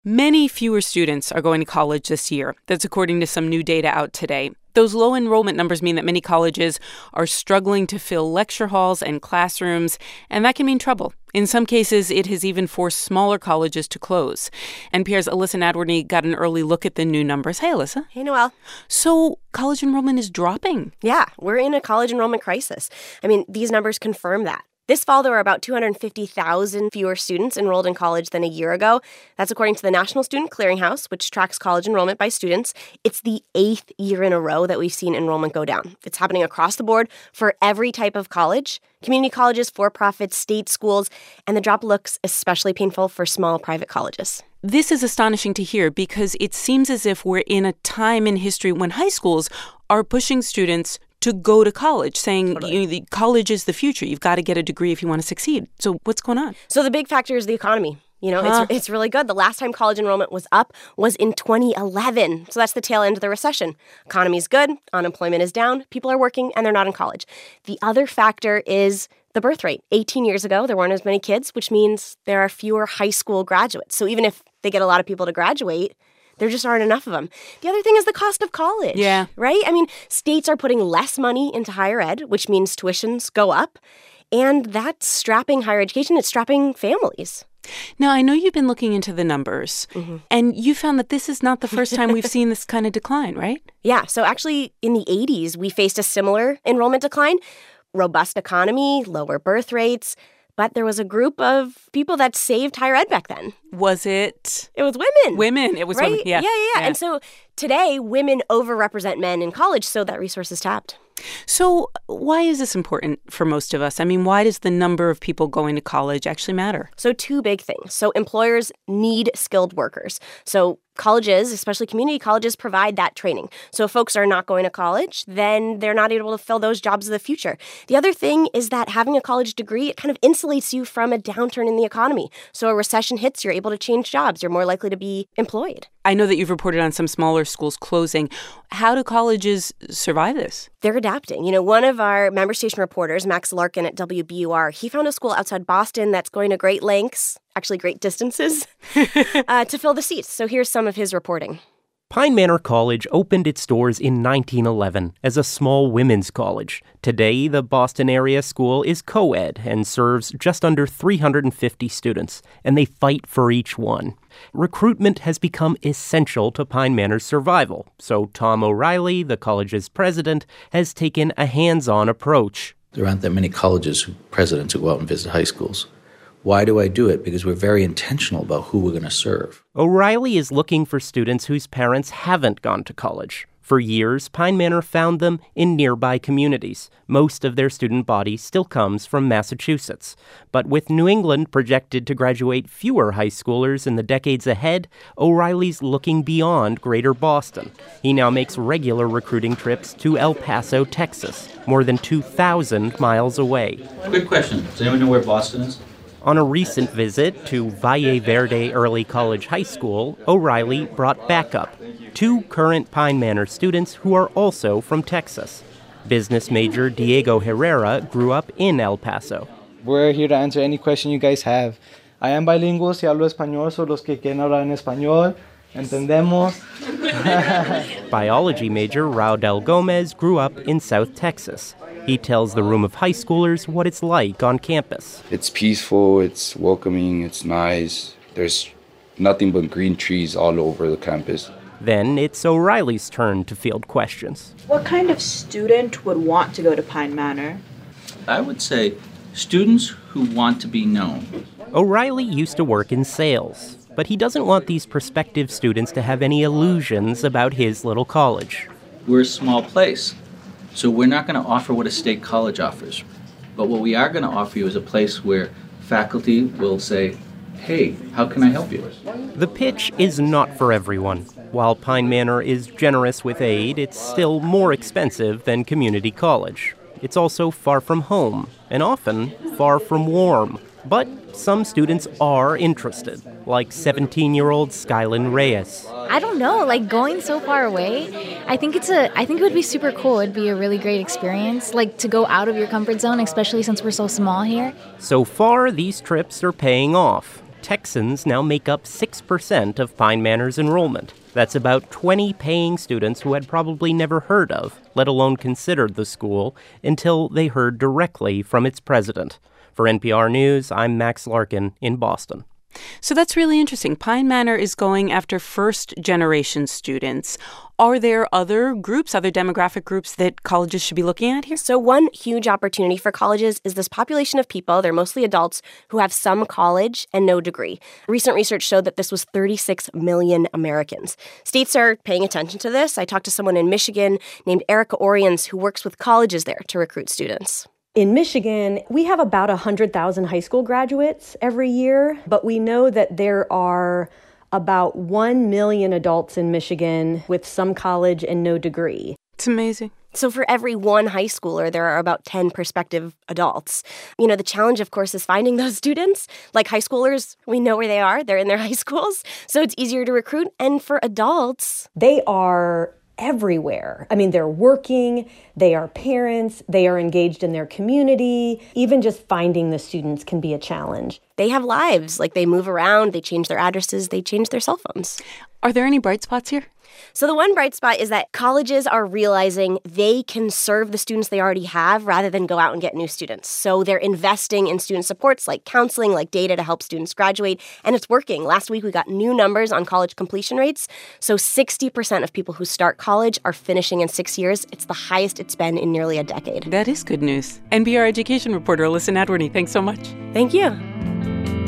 Many fewer students are going to college this year. That's according to some new data out today. Those low enrollment numbers mean that many colleges are struggling to fill lecture halls and classrooms, and that can mean trouble. In some cases, it has even forced smaller colleges to close. NPR's Alyssa Nadworny got an early look at the new numbers. Hey, Alyssa. Hey, Noelle. So college enrollment is dropping. Yeah, we're in a college enrollment crisis. I mean, these numbers confirm that. This fall, there were about 250,000 fewer students enrolled in college than a year ago. That's according to the National Student Clearinghouse, which tracks college enrollment by students. It's the 8th year in a row that we've seen enrollment go down. It's happening across the board for every type of college, community colleges, for-profit, state schools, and the drop looks especially painful for small private colleges. This is astonishing to hear because it seems as if we're in a time in history when high schools are pushing students to go to college, saying the college is the future. You've got to get a degree if you want to succeed. So what's going on? So the big factor is the economy. It's really good. The last time college enrollment was up was in 2011. So that's the tail end of the recession. Economy's good. Unemployment is down. People are working and they're not in college. The other factor is the birth rate. 18 years ago, there weren't as many kids, which means there are fewer high school graduates. So even if they get a lot of people to graduate, there just aren't enough of them. The other thing is the cost of college. Yeah. Right? I mean, states are putting less money into higher ed, which means tuitions go up. And that's strapping higher education. It's strapping families. Now, I know you've been looking into the numbers, and you found that this is not the first time we've seen this kind of decline, right? Yeah. So actually, in the 80s, we faced a similar enrollment decline. Robust economy, lower birth rates. But there was a group of people that saved higher ed back then. Was it? It was women. Women. It was right? women. Yeah. Yeah. And so today, women overrepresent men in college, so that resource is tapped. So why is this important for most of us? I mean, why does the number of people going to college actually matter? So two big things. So employers need skilled workers. So colleges, especially community colleges, provide that training. So if folks are not going to college, then they're not able to fill those jobs of the future. The other thing is that having a college degree, it kind of insulates you from a downturn in the economy. So a recession hits, you're able to change jobs. You're more likely to be employed. I know that you've reported on some smaller schools closing. How do colleges survive this? They're adapting. One of our member station reporters, Max Larkin at WBUR, he found a school outside Boston that's going to great lengths, actually great distances, to fill the seats. So here's some of his reporting. Pine Manor College opened its doors in 1911 as a small women's college. Today, the Boston area school is co-ed and serves just under 350 students, and they fight for each one. Recruitment has become essential to Pine Manor's survival, so Tom O'Reilly, the college's president, has taken a hands-on approach. There aren't that many presidents who go out and visit high schools. Why do I do it? Because we're very intentional about who we're going to serve. O'Reilly is looking for students whose parents haven't gone to college. For years, Pine Manor found them in nearby communities. Most of their student body still comes from Massachusetts. But with New England projected to graduate fewer high schoolers in the decades ahead, O'Reilly's looking beyond Greater Boston. He now makes regular recruiting trips to El Paso, Texas, more than 2,000 miles away. Quick question. Does anyone know where Boston is? On a recent visit to Valle Verde Early College High School, O'Reilly brought backup, 2 current Pine Manor students who are also from Texas. Business major Diego Herrera grew up in El Paso. We're here to answer any question you guys have. I am bilingual, si hablo español, so los que quieren hablar en español, entendemos. Biology major Raudel Gomez grew up in South Texas. He tells the room of high schoolers what it's like on campus. It's peaceful, it's welcoming, it's nice. There's nothing but green trees all over the campus. Then it's O'Reilly's turn to field questions. What kind of student would want to go to Pine Manor? I would say students who want to be known. O'Reilly used to work in sales, but he doesn't want these prospective students to have any illusions about his little college. We're a small place, so we're not going to offer what a state college offers. But what we are going to offer you is a place where faculty will say, hey, how can I help you? The pitch is not for everyone. While Pine Manor is generous with aid, it's still more expensive than community college. It's also far from home, and often far from warm. But some students are interested, like 17-year-old Skylin Reyes. I don't know, going so far away, I think it would be super cool. It'd be a really great experience, to go out of your comfort zone, especially since we're so small here. So far, these trips are paying off. Texans now make up 6% of Pine Manor's enrollment. That's about 20 paying students who had probably never heard of, let alone considered the school, until they heard directly from its president. For NPR News, I'm Max Larkin in Boston. So that's really interesting. Pine Manor is going after first-generation students. Are there other groups, other demographic groups that colleges should be looking at here? So one huge opportunity for colleges is this population of people, they're mostly adults, who have some college and no degree. Recent research showed that this was 36 million Americans. States are paying attention to this. I talked to someone in Michigan named Erica Oriens who works with colleges there to recruit students. In Michigan, we have about 100,000 high school graduates every year, but we know that there are about 1 million adults in Michigan with some college and no degree. It's amazing. So for every one high schooler, there are about 10 prospective adults. You know, the challenge, of course, is finding those students. Like high schoolers, we know where they are. They're in their high schools, so it's easier to recruit. And for adults, they are everywhere. I mean, they're working, they are parents, they are engaged in their community. Even just finding the students can be a challenge. They have lives, like they move around, they change their addresses, they change their cell phones. Are there any bright spots here? So the one bright spot is that colleges are realizing they can serve the students they already have rather than go out and get new students. So they're investing in student supports like counseling, like data to help students graduate, and it's working. Last week, we got new numbers on college completion rates. So 60% of people who start college are finishing in 6 years. It's the highest it's been in nearly a decade. That is good news. NPR education reporter Alyssa Nadworny, thanks so much. Thank you.